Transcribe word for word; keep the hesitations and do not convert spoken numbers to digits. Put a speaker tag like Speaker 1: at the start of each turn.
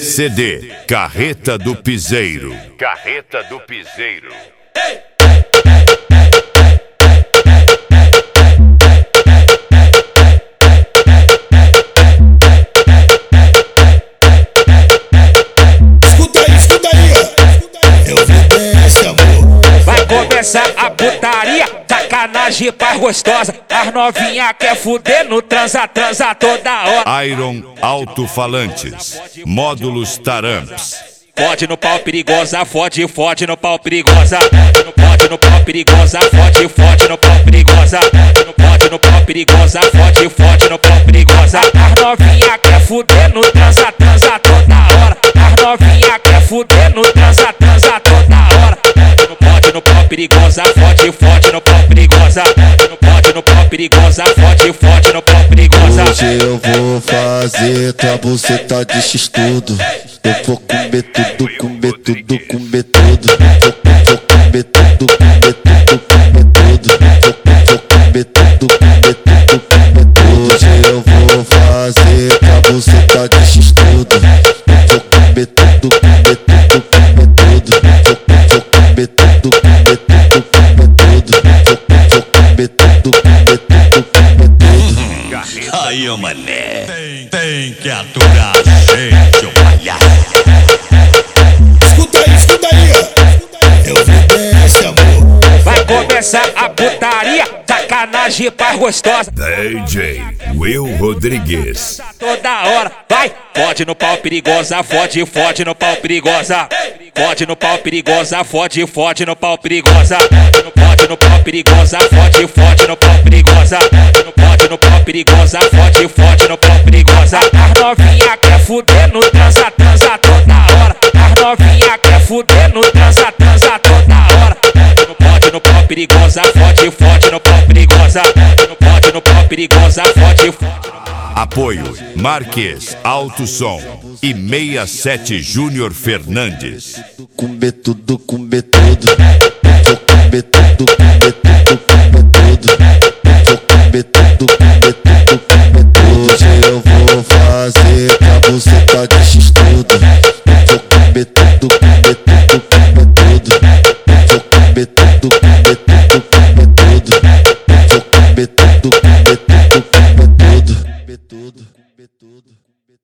Speaker 1: C D Carreta do Piseiro. Carreta do Piseiro.
Speaker 2: Escuta aí, escuta aí, ó. Eu vou desse, amor.
Speaker 3: Vai começar a putaria, sacanagem paz gostosa. As novinha quer fuder no transa, transa toda hora.
Speaker 1: Iron Alto-Falantes, módulos Taramps.
Speaker 3: Fode no pau perigosa, fode, fode no pau perigosa. Fode no pau perigosa, fode, fode no pau perigosa. Fode no pau perigosa, fode, fode no pau perigosa. As novinha quer fuder no transa, transa toda hora. As novinha quer fuder no transa, transa toda hora. Fode no pau perigosa, fode, fode no pau perigosa. Fode no pau perigosa, fode, fode no pau perigosa.
Speaker 2: Hoje eu vou fazer tua buceta de x-tudo. Eu vou comer tudo, comer tudo, comer tudo. Vou comer tudo, comer tudo, comer tudo. Vou comer tudo, comer tudo, comer tudo. Hoje eu vou fazer tua buceta de x-tudo. Eu vou comer tudo, comer tudo, comer tudo. Vou comer tudo, comer tudo, comer tudo. Vou comer tudo, comer tudo, comer tudo.
Speaker 4: Aí, ô mané, tem, tem que aturar a gente, ô palhaço.
Speaker 2: Escuta aí, escuta aí, ó. Eu vou desse, amor.
Speaker 3: Vai começar a putaria, sacanagem paz gostosa.
Speaker 1: D J Will Rodrigues.
Speaker 3: Toda hora, vai, fode no pau perigosa, fode, fode no pau perigosa. Fode no pau perigosa, fode, fode no pau perigosa. Fode no pau perigosa, fode, fode no pau perigosa. Fode no pau perigosa, fode, fode no pau perigosa. As novinha quer fuder no transa, transa toda hora. As novinha quer fuder no transa, transa toda hora. Fode no pau perigosa, fode, fode no pau perigosa. Fode no pau perigosa, fode, fode.
Speaker 1: Apoio Marques Alto Som e sessenta e sete Júnior Fernandes.
Speaker 2: Comer tudo, comer tudo. Vou comer tudo, comer tudo, comer tudo. Vou comer tudo, comer tudo, comer tudo. Hoje eu vou fazer tua buceta de x-tudo. Vou comer tudo, comer tudo, comer tudo. Vou comer tudo, comer tudo, comer tudo. Vou comer tudo, comer tudo, comer tudo. Comer tudo, comer tudo.